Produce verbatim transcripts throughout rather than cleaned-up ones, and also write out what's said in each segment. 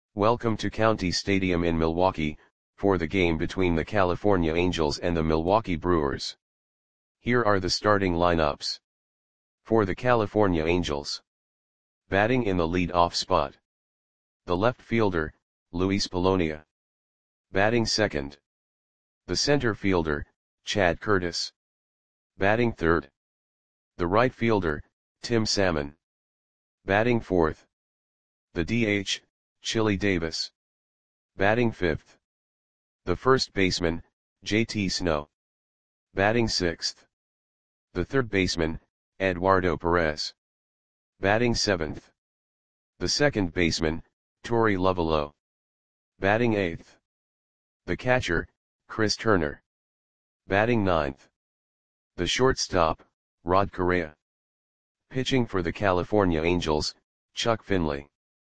Welcome to County Stadium in Milwaukee, for the game between the California Angels and the Milwaukee Brewers. Here are the starting lineups. For the California Angels. Batting in the lead-off spot. The left fielder, Luis Polonia. Batting second. The center fielder, Chad Curtis. Batting third. The right fielder, Tim Salmon. Batting fourth. The D H, Chili Davis. Batting fifth. The first baseman, J T Snow. Batting sixth. The third baseman, Eduardo Perez. Batting seventh. The second baseman, Torey Lovullo. Batting eighth. The catcher, Chris Turner. Batting ninth. The shortstop, Rod Correa. Pitching for the California Angels, Chuck Finley.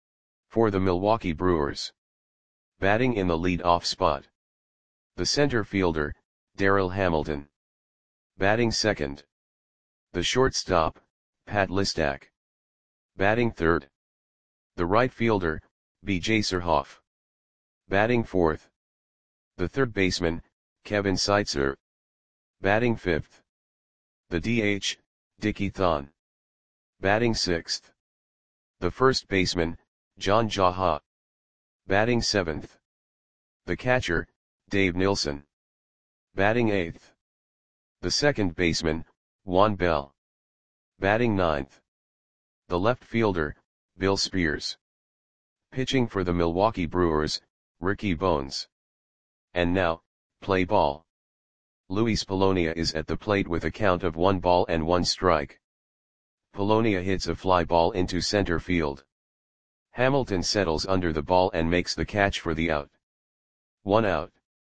For the Milwaukee Brewers. Batting in the lead-off spot. The center fielder, Darryl Hamilton. Batting second. The shortstop, Pat Listak. Batting third. The right fielder, B J Surhoff. Batting fourth. The third baseman, Kevin Seitzer. Batting fifth. The D H, Dickie Thon. Batting sixth. The first baseman, John Jaha. Batting seventh. The catcher, Dave Nilsson. Batting eighth. The second baseman, Juan Bell. Batting ninth. The left fielder, Bill Spears. Pitching for the Milwaukee Brewers, Ricky Bones. And now, play ball. Luis Polonia is at the plate with a count of one ball and one strike. Polonia hits a fly ball into center field. Hamilton settles under the ball and makes the catch for the out. One out.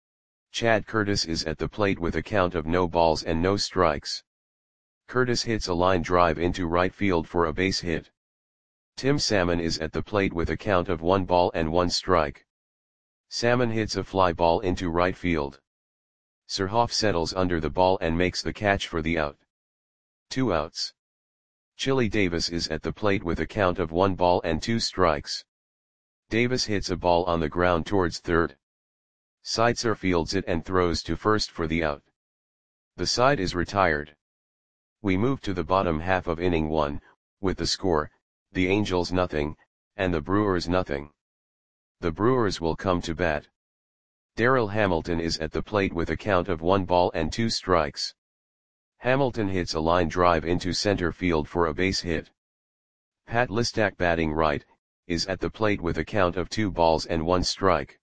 Chad Curtis is at the plate with a count of no balls and no strikes. Curtis hits a line drive into right field for a base hit. Tim Salmon is at the plate with a count of one ball and one strike. Salmon hits a fly ball into right field. Surhoff settles under the ball and makes the catch for the out. Two outs. Chili Davis is at the plate with a count of one ball and two strikes. Davis hits a ball on the ground towards third. Seitzer fields it and throws to first for the out. The side is retired. We move to the bottom half of inning one, with the score, the Angels nothing, and the Brewers nothing. The Brewers will come to bat. Darryl Hamilton is at the plate with a count of one ball and two strikes. Hamilton hits a line drive into center field for a base hit. Pat Listak, batting right, is at the plate with a count of two balls and one strike.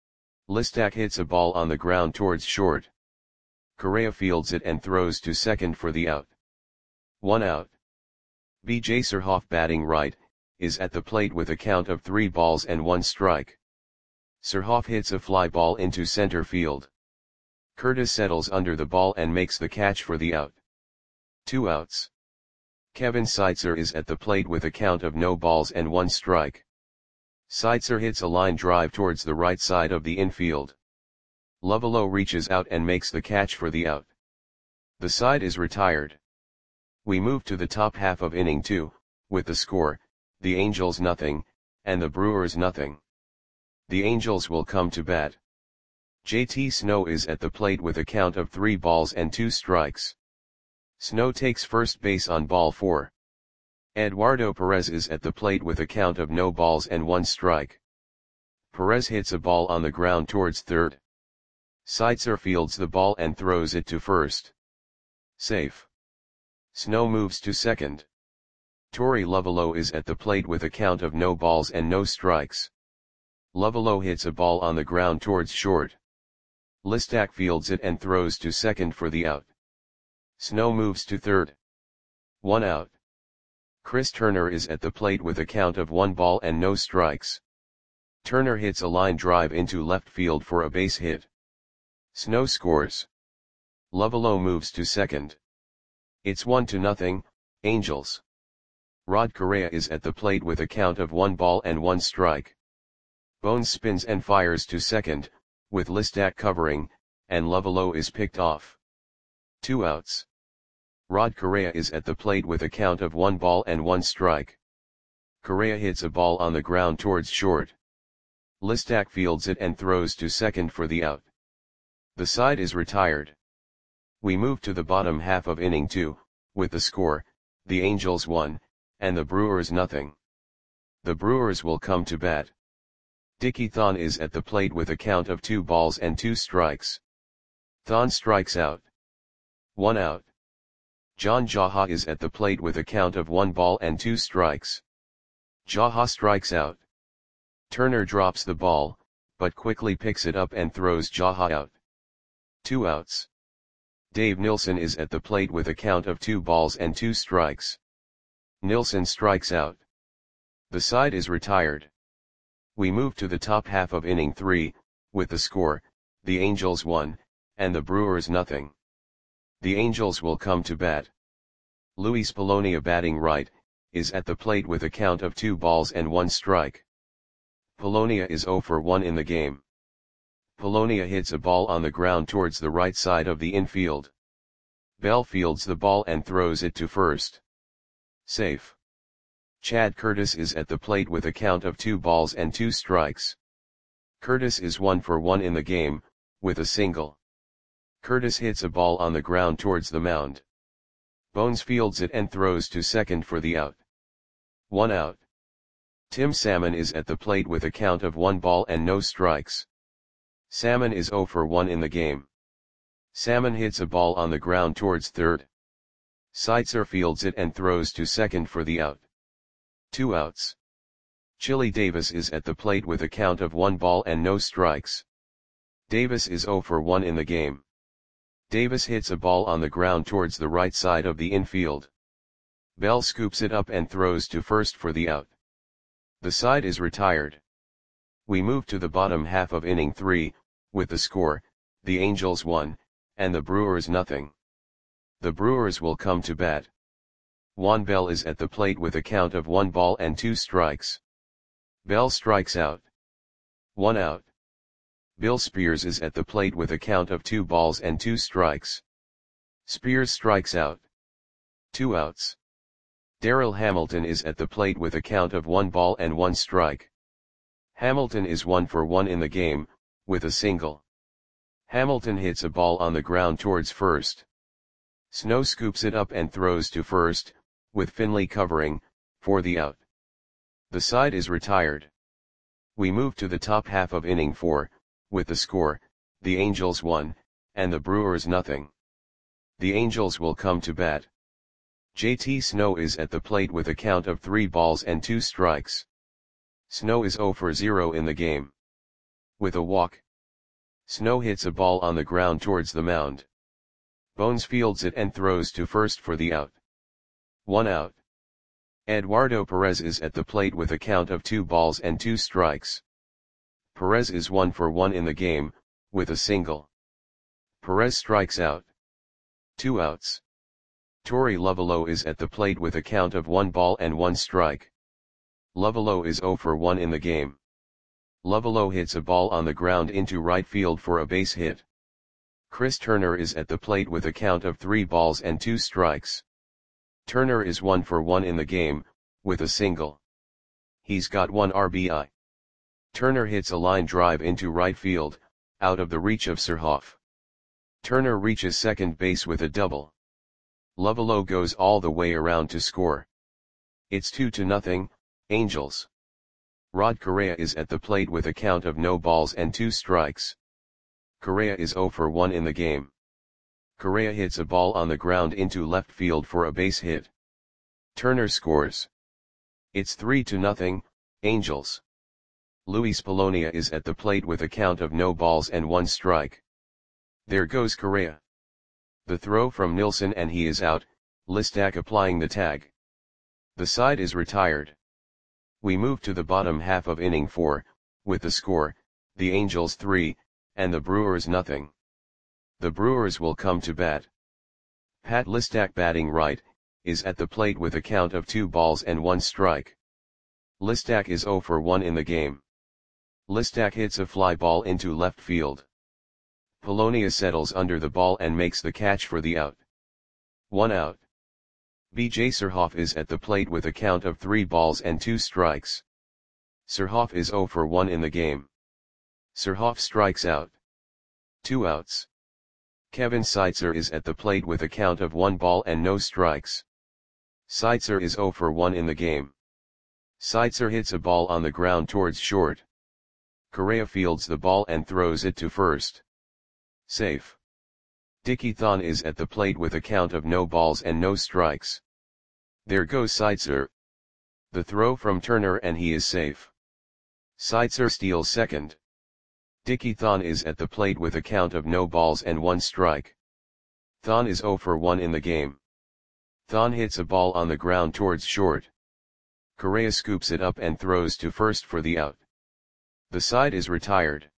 Listak hits a ball on the ground towards short. Correa fields it and throws to second for the out. One out. B J Surhoff, batting right, is at the plate with a count of three balls and one strike. Surhoff hits a fly ball into center field. Curtis settles under the ball and makes the catch for the out. Two outs. Kevin Seitzer is at the plate with a count of no balls and one strike. Seitzer hits a line drive towards the right side of the infield. Lovullo reaches out and makes the catch for the out. The side is retired. We move to the top half of inning two, with the score, the Angels nothing, and the Brewers nothing. The Angels will come to bat. J T Snow is at the plate with a count of three balls and two strikes. Snow takes first base on ball four. Eduardo Perez is at the plate with a count of no balls and one strike. Perez hits a ball on the ground towards third. Seitzer fields the ball and throws it to first. Safe. Snow moves to second. Torey Lovullo is at the plate with a count of no balls and no strikes. Lovullo hits a ball on the ground towards short. Listak fields it and throws to second for the out. Snow moves to third. One out. Chris Turner is at the plate with a count of one ball and no strikes. Turner hits a line drive into left field for a base hit. Snow scores. Lovullo moves to second. It's one to nothing, Angels. Rod Correa is at the plate with a count of one ball and one strike. Bones spins and fires to second, with Listak covering, and Lovullo is picked off. Two outs. Rod Correa is at the plate with a count of one ball and one strike. Correa hits a ball on the ground towards short. Listak fields it and throws to second for the out. The side is retired. We move to the bottom half of inning two, with the score, the Angels one, and the Brewers nothing. The Brewers will come to bat. Dickie Thon is at the plate with a count of two balls and two strikes. Thon strikes out. One out. John Jaha is at the plate with a count of one ball and two strikes. Jaha strikes out. Turner drops the ball, but quickly picks it up and throws Jaha out. Two outs. Dave Nilsson is at the plate with a count of two balls and two strikes. Nilsson strikes out. The side is retired. We move to the top half of inning three, with the score, the Angels one, and the Brewers nothing. The Angels will come to bat. Luis Polonia, batting right, is at the plate with a count of two balls and one strike. Polonia is zero for one in the game. Polonia hits a ball on the ground towards the right side of the infield. Bell fields the ball and throws it to first. Safe. Chad Curtis is at the plate with a count of two balls and two strikes. Curtis is one for one in the game, with a single. Curtis hits a ball on the ground towards the mound. Bones fields it and throws to second for the out. One out. Tim Salmon is at the plate with a count of one ball and no strikes. Salmon is zero for one in the game. Salmon hits a ball on the ground towards third. Seitzer fields it and throws to second for the out. Two outs. Chili Davis is at the plate with a count of one ball and no strikes. Davis is zero for one in the game. Davis hits a ball on the ground towards the right side of the infield. Bell scoops it up and throws to first for the out. The side is retired. We move to the bottom half of inning three, with the score, the Angels one, and the Brewers nothing. The Brewers will come to bat. Juan Bell is at the plate with a count of one ball and two strikes. Bell strikes out. One out. Bill Spears is at the plate with a count of two balls and two strikes. Spears strikes out. Two outs. Darryl Hamilton is at the plate with a count of one ball and one strike. Hamilton is one for one in the game, with a single. Hamilton hits a ball on the ground towards first. Snow scoops it up and throws to first, with Finley covering, for the out. The side is retired. We move to the top half of inning four, with the score, the Angels one, and the Brewers nothing. The Angels will come to bat. J T Snow is at the plate with a count of three balls and two strikes. Snow is zero for zero in the game. With a walk. Snow hits a ball on the ground towards the mound. Bones fields it and throws to first for the out. One out. Eduardo Perez is at the plate with a count of two balls and two strikes. Perez is one for one in the game, with a single. Perez strikes out. Two outs. Torey Lovullo is at the plate with a count of one ball and one strike. Lovullo is zero for one in the game. Lovullo hits a ball on the ground into right field for a base hit. Chris Turner is at the plate with a count of three balls and two strikes. Turner is one for one in the game, with a single. He's got one R B I. Turner hits a line drive into right field, out of the reach of Surhoff. Turner reaches second base with a double. Lovullo goes all the way around to score. It's two to nothing, Angels. Rod Correa is at the plate with a count of no balls and two strikes. Correa is zero for one in the game. Correa hits a ball on the ground into left field for a base hit. Turner scores. It's three to nothing, Angels. Luis Polonia is at the plate with a count of no balls and one strike. There goes Correa. The throw from Nilsson and he is out, Listak applying the tag. The side is retired. We move to the bottom half of inning four, with the score, the Angels three, and the Brewers nothing. The Brewers will come to bat. Pat Listak, batting right, is at the plate with a count of two balls and one strike. Listak is zero for one in the game. Listak hits a fly ball into left field. Polonia settles under the ball and makes the catch for the out. One out. B J Surhoff is at the plate with a count of three balls and two strikes. Surhoff is zero for one in the game. Surhoff strikes out. Two outs. Kevin Seitzer is at the plate with a count of one ball and no strikes. Seitzer is zero for one in the game. Seitzer hits a ball on the ground towards short. Correa fields the ball and throws it to first. Safe. Dickie Thon is at the plate with a count of no balls and no strikes. There goes Seitzer. The throw from Turner and he is safe. Seitzer steals second. Dickie Thon is at the plate with a count of no balls and one strike. Thon is zero for one in the game. Thon hits a ball on the ground towards short. Correa scoops it up and throws to first for the out. The side is retired.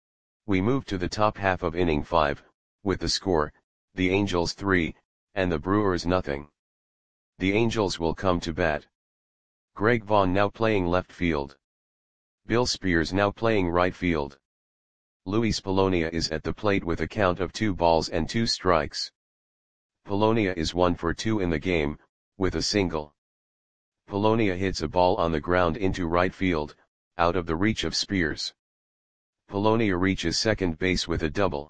We move to the top half of inning five, with the score, the Angels three, and the Brewers nothing. The Angels will come to bat. Greg Vaughn now playing left field. Bill Spears now playing right field. Luis Polonia is at the plate with a count of two balls and two strikes. Polonia is one for two in the game, with a single. Polonia hits a ball on the ground into right field, out of the reach of Spears. Polonia reaches second base with a double.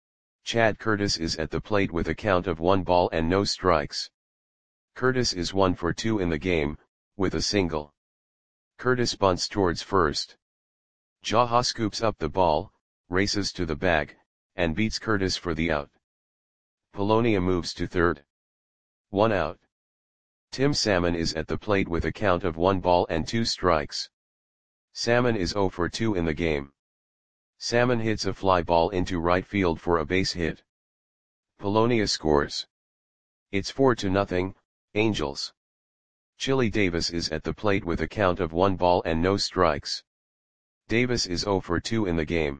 Chad Curtis is at the plate with a count of one ball and no strikes. Curtis is one for two in the game, with a single. Curtis bunts towards first. Jaha scoops up the ball, races to the bag, and beats Curtis for the out. Polonia moves to third. One out. Tim Salmon is at the plate with a count of one ball and two strikes. Salmon is zero for two in the game. Salmon hits a fly ball into right field for a base hit. Polonia scores. It's four to nothing, Angels. Chili Davis is at the plate with a count of one ball and no strikes. Davis is zero for two in the game.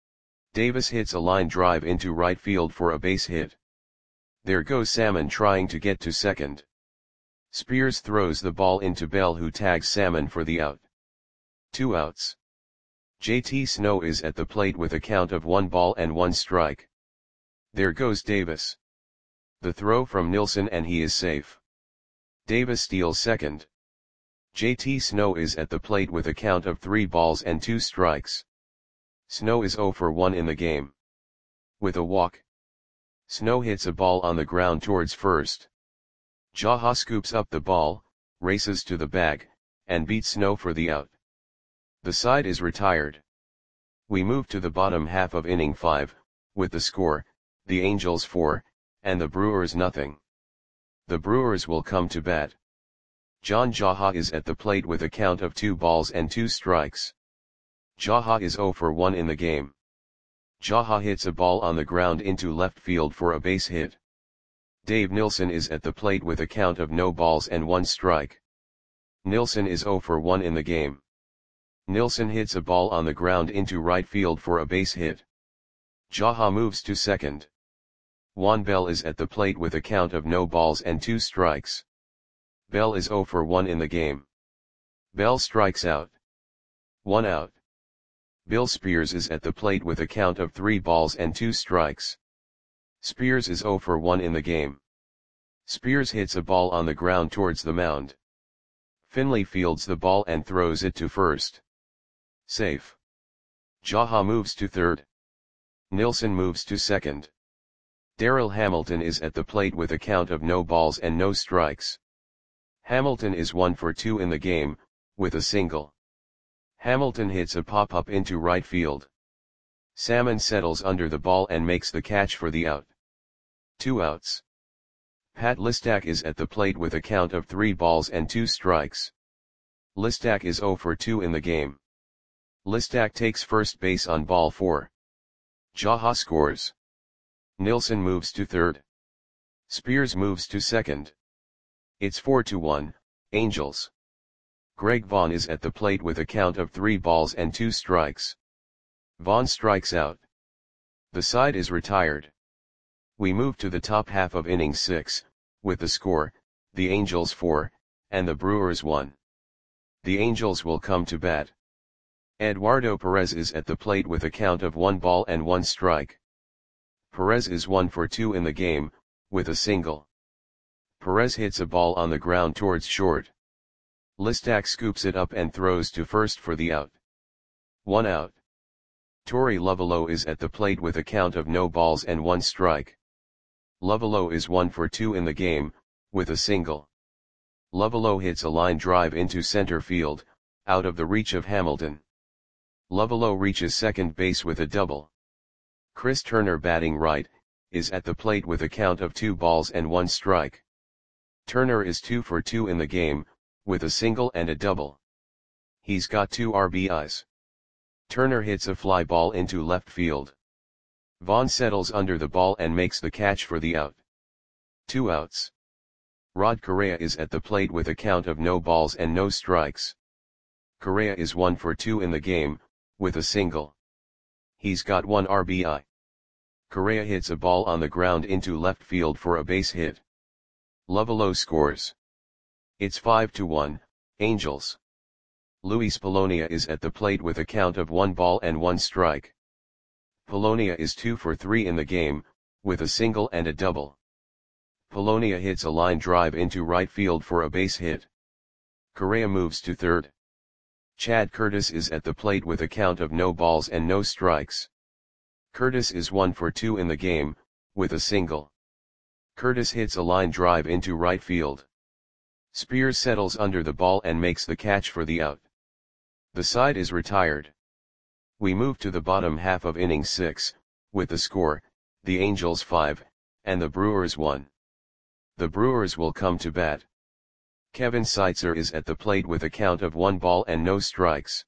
Davis hits a line drive into right field for a base hit. There goes Salmon trying to get to second. Spears throws the ball into Bell, who tags Salmon for the out. Two outs. J T Snow is at the plate with a count of one ball and one strike. There goes Davis. The throw from Nilsson and he is safe. Davis steals second. J T Snow is at the plate with a count of three balls and two strikes. Snow is zero for one in the game. With a walk. Snow hits a ball on the ground towards first. Jaha scoops up the ball, races to the bag, and beats Snow for the out. The side is retired. We move to the bottom half of inning five, with the score, the Angels four, and the Brewers nothing. The Brewers will come to bat. John Jaha is at the plate with a count of two balls and two strikes. Jaha is zero for one in the game. Jaha hits a ball on the ground into left field for a base hit. Dave Nilsson is at the plate with a count of no balls and one strike. Nilsson is zero for one in the game. Nilsson hits a ball on the ground into right field for a base hit. Jaha moves to second. Juan Bell is at the plate with a count of no balls and two strikes. Bell is zero for one in the game. Bell strikes out. One out. Bill Spears is at the plate with a count of three balls and two strikes. Spears is zero for one in the game. Spears hits a ball on the ground towards the mound. Finley fields the ball and throws it to first. Safe. Jaha moves to third. Nilsson moves to second. Darryl Hamilton is at the plate with a count of no balls and no strikes. Hamilton is one for two in the game, with a single. Hamilton hits a pop-up into right field. Salmon settles under the ball and makes the catch for the out. Two outs. Pat Listak is at the plate with a count of three balls and two strikes. Listak is zero for two in the game. Listak takes first base on ball four. Jaha scores. Nilsson moves to third. Spears moves to second. It's four to one, Angels. Greg Vaughn is at the plate with a count of three balls and two strikes. Vaughn strikes out. The side is retired. We move to the top half of inning six, with the score, the Angels four, and the Brewers one. The Angels will come to bat. Eduardo Perez is at the plate with a count of one ball and one strike. Perez is one for two in the game, with a single. Perez hits a ball on the ground towards short. Listak scoops it up and throws to first for the out. One out. Tori Lovelo is at the plate with a count of no balls and one strike. Lovelo is one for two in the game, with a single. Lovelo hits a line drive into center field, out of the reach of Hamilton. Lovelo reaches second base with a double. Chris Turner, batting right, is at the plate with a count of two balls and one strike. Turner is two for two in the game, with a single and a double. He's got two R B Is. Turner hits a fly ball into left field. Vaughn settles under the ball and makes the catch for the out. Two outs. Rod Correa is at the plate with a count of no balls and no strikes. Correa is one for two in the game, with a single. He's got one R B I. Correa hits a ball on the ground into left field for a base hit. Lovelo scores. It's five to one, Angels. Luis Polonia is at the plate with a count of one ball and one strike. Polonia is two for three in the game, with a single and a double. Polonia hits a line drive into right field for a base hit. Correa moves to third. Chad Curtis is at the plate with a count of no balls and no strikes. Curtis is one for two in the game, with a single. Curtis hits a line drive into right field. Spears settles under the ball and makes the catch for the out. The side is retired. We move to the bottom half of inning six, with the score, the Angels five, and the Brewers one. The Brewers will come to bat. Kevin Seitzer is at the plate with a count of one ball and no strikes.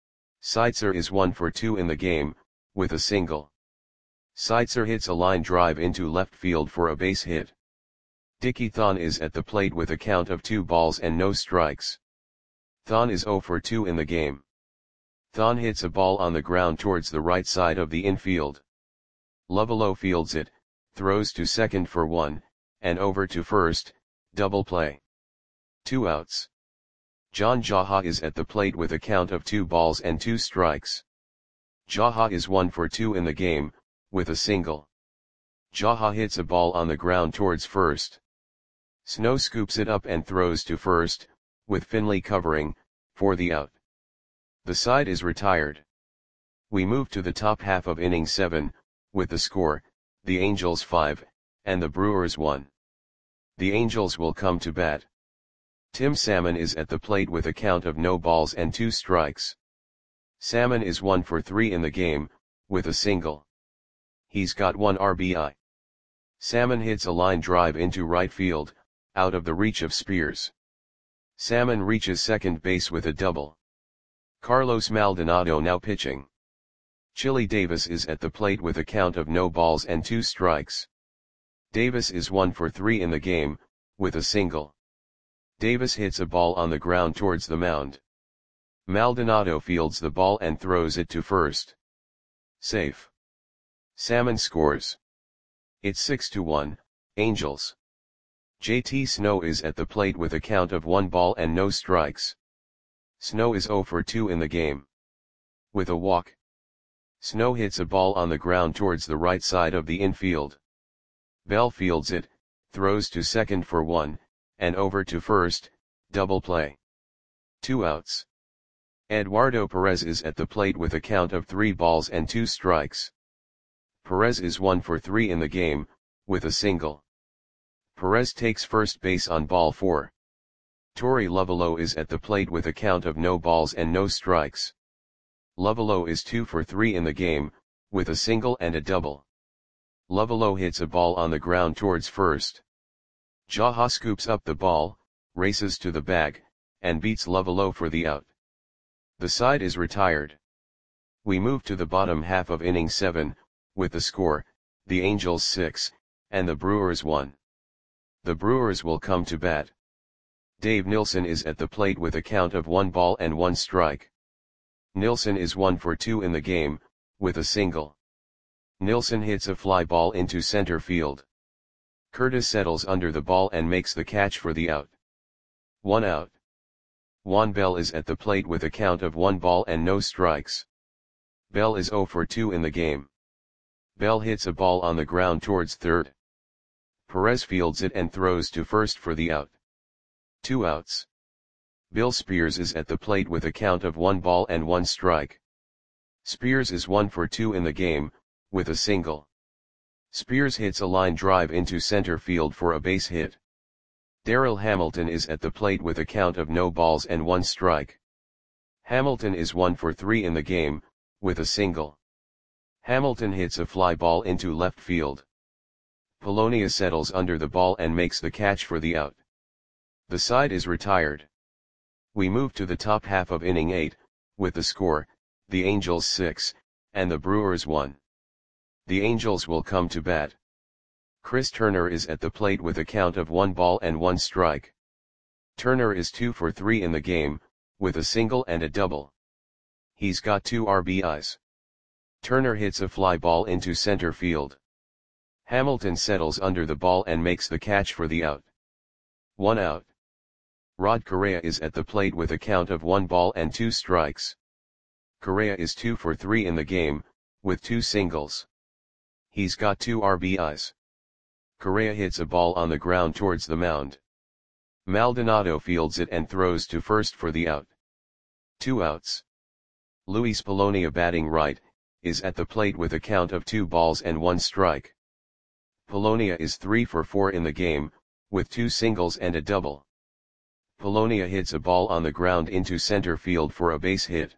Seitzer is one for two in the game, with a single. Seitzer hits a line drive into left field for a base hit. Dickie Thon is at the plate with a count of two balls and no strikes. Thon is zero for two in the game. Thon hits a ball on the ground towards the right side of the infield. Lovelo fields it, throws to second for one, and over to first, double play. Two outs. John Jaha is at the plate with a count of two balls and two strikes. Jaha is one for two in the game, with a single. Jaha hits a ball on the ground towards first. Snow scoops it up and throws to first, with Finley covering, for the out. The side is retired. We move to the top half of inning seven, with the score, the Angels five, and the Brewers one. The Angels will come to bat. Tim Salmon is at the plate with a count of no balls and two strikes. Salmon is one for three in the game, with a single. He's got one R B I. Salmon hits a line drive into right field, out of the reach of Spears. Salmon reaches second base with a double. Carlos Maldonado now pitching. Chili Davis is at the plate with a count of no balls and two strikes. Davis is one for three in the game, with a single. Davis hits a ball on the ground towards the mound. Maldonado fields the ball and throws it to first. Safe. Salmon scores. It's six to one, Angels. J T Snow is at the plate with a count of one ball and no strikes. Snow is zero for two in the game. With a walk. Snow hits a ball on the ground towards the right side of the infield. Bell fields it, throws to second for one, and over to first, double play. Two outs. Eduardo Perez is at the plate with a count of three balls and two strikes. Perez is one for three in the game, with a single. Perez takes first base on ball four. Tori Lovelo is at the plate with a count of no balls and no strikes. Lovelo is two for three in the game, with a single and a double. Lovelo hits a ball on the ground towards first. Jaha scoops up the ball, races to the bag, and beats Lovelo for the out. The side is retired. We move to the bottom half of inning seven, with the score, the Angels six, and the Brewers one. The Brewers will come to bat. Dave Nilsson is at the plate with a count of one ball and one strike. Nilsson is one for two in the game, with a single. Nilsson hits a fly ball into center field. Curtis settles under the ball and makes the catch for the out. One out. Juan Bell is at the plate with a count of one ball and no strikes. Bell is zero for two in the game. Bell hits a ball on the ground towards third. Perez fields it and throws to first for the out. Two outs. Bill Spears is at the plate with a count of one ball and one strike. Spears is one for two in the game, with a single. Spears hits a line drive into center field for a base hit. Darryl Hamilton is at the plate with a count of no balls and one strike. Hamilton is one for three in the game, with a single. Hamilton hits a fly ball into left field. Polonia settles under the ball and makes the catch for the out. The side is retired. We move to the top half of inning eight, with the score, the Angels six, and the Brewers one. The Angels will come to bat. Chris Turner is at the plate with a count of one ball and one strike. Turner is two for three in the game, with a single and a double. He's got two R B Is. Turner hits a fly ball into center field. Hamilton settles under the ball and makes the catch for the out. One out. Rod Correa is at the plate with a count of one ball and two strikes. Correa is two for three in the game, with two singles. He's got two R B Is. Correa hits a ball on the ground towards the mound. Maldonado fields it and throws to first for the out. Two outs. Luis Polonia, batting right, is at the plate with a count of two balls and one strike. Polonia is three for four in the game, with two singles and a double. Polonia hits a ball on the ground into center field for a base hit.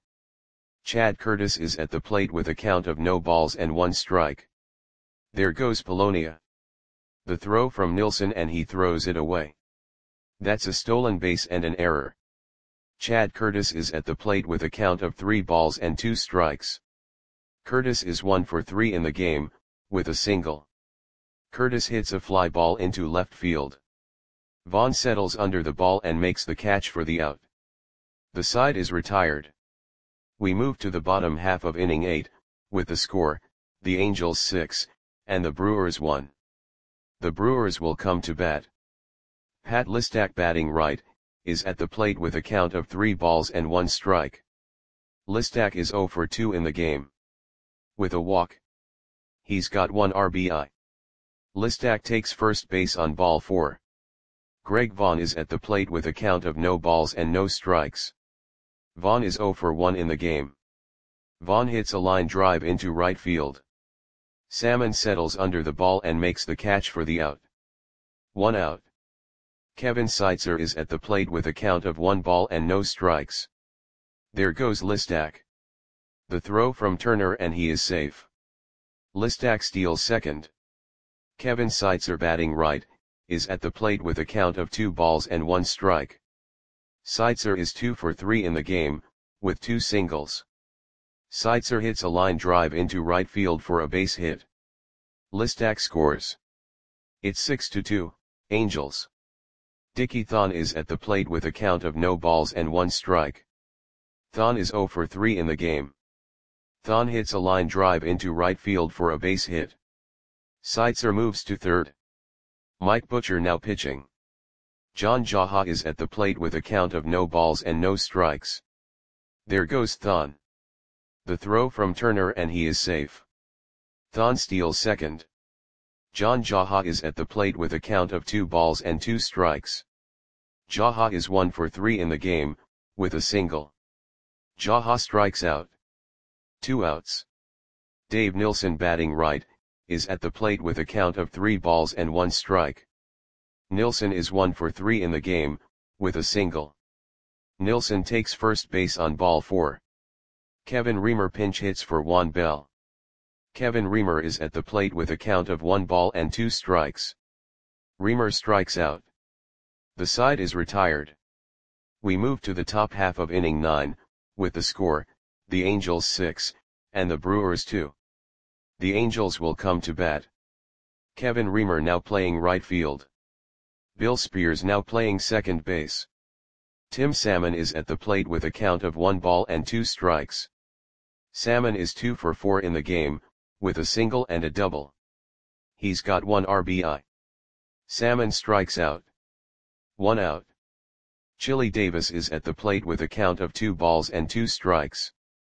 Chad Curtis is at the plate with a count of no balls and one strike. There goes Polonia. The throw from Nilsson and he throws it away. That's a stolen base and an error. Chad Curtis is at the plate with a count of three balls and two strikes. Curtis is one for three in the game, with a single. Curtis hits a fly ball into left field. Vaughn settles under the ball and makes the catch for the out. The side is retired. We move to the bottom half of inning eight, with the score, the Angels six, and the Brewers one. The Brewers will come to bat. Pat Listak, batting right, is at the plate with a count of three balls and one strike. Listak is zero for two in the game. With a walk. He's got one R B I. Listak takes first base on ball four. Greg Vaughn is at the plate with a count of no balls and no strikes. Vaughn is zero for one in the game. Vaughn hits a line drive into right field. Salmon settles under the ball and makes the catch for the out. One out. Kevin Seitzer is at the plate with a count of one ball and no strikes. There goes Listak. The throw from Turner and he is safe. Listak steals second. Kevin Seitzer, batting right, is at the plate with a count of two balls and one strike. Seitzer is two for three in the game, with two singles. Seitzer hits a line drive into right field for a base hit. Listak scores. It's six to two, Angels. Dickie Thon is at the plate with a count of no balls and one strike. Thon is zero for three in the game. Thon hits a line drive into right field for a base hit. Seitzer moves to third. Mike Butcher now pitching. John Jaha is at the plate with a count of no balls and no strikes. There goes Thon. The throw from Turner and he is safe. Thon steals second. John Jaha is at the plate with a count of two balls and two strikes. Jaha is one for three in the game, with a single. Jaha strikes out. Two outs. Dave Nilsson, batting right, is at the plate with a count of three balls and one strike. Nilsson is one for three in the game, with a single. Nilsson takes first base on ball four. Kevin Reamer pinch hits for Juan Bell. Kevin Reamer is at the plate with a count of one ball and two strikes. Reamer strikes out. The side is retired. We move to the top half of inning nine, with the score, the Angels six, and the Brewers two. The Angels will come to bat. Kevin Reamer now playing right field. Bill Spears now playing second base. Tim Salmon is at the plate with a count of one ball and two strikes. Salmon is two for four in the game, with a single and a double. He's got one R B I. Salmon strikes out. One out. Chili Davis is at the plate with a count of two balls and two strikes.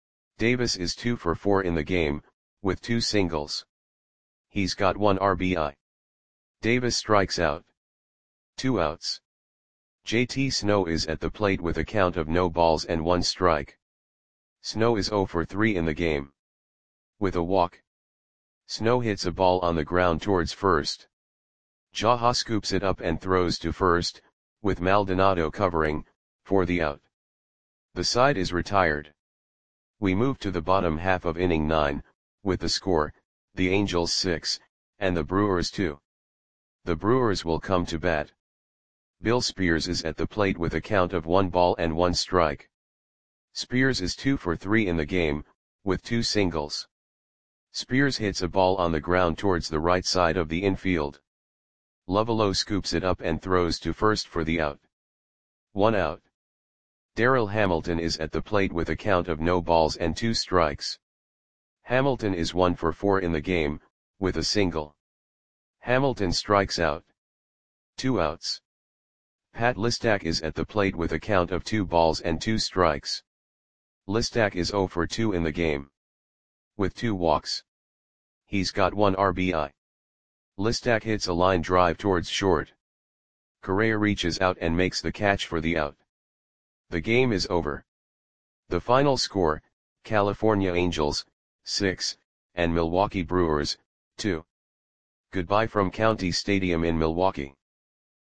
Davis is two for four in the game, with two singles. He's got one R B I. Davis strikes out. Two outs. J T Snow is at the plate with a count of no balls and one strike. Snow is zero for three in the game. With a walk, Snow hits a ball on the ground towards first. Jaha scoops it up and throws to first, with Maldonado covering, for the out. The side is retired. We move to the bottom half of inning nine, with the score, the Angels six, and the Brewers two. The Brewers will come to bat. Bill Spears is at the plate with a count of one ball and one strike. Spears is two for three in the game, with two singles. Spears hits a ball on the ground towards the right side of the infield. Lovullo scoops it up and throws to first for the out. One out. Darryl Hamilton is at the plate with a count of no balls and two strikes. Hamilton is one for four in the game, with a single. Hamilton strikes out. Two outs. Pat Listak is at the plate with a count of two balls and two strikes. Listak is zero for two in the game. With two walks. He's got one R B I. Listak hits a line drive towards short. Correa reaches out and makes the catch for the out. The game is over. The final score, California Angels, six, and Milwaukee Brewers, two. Goodbye from County Stadium in Milwaukee.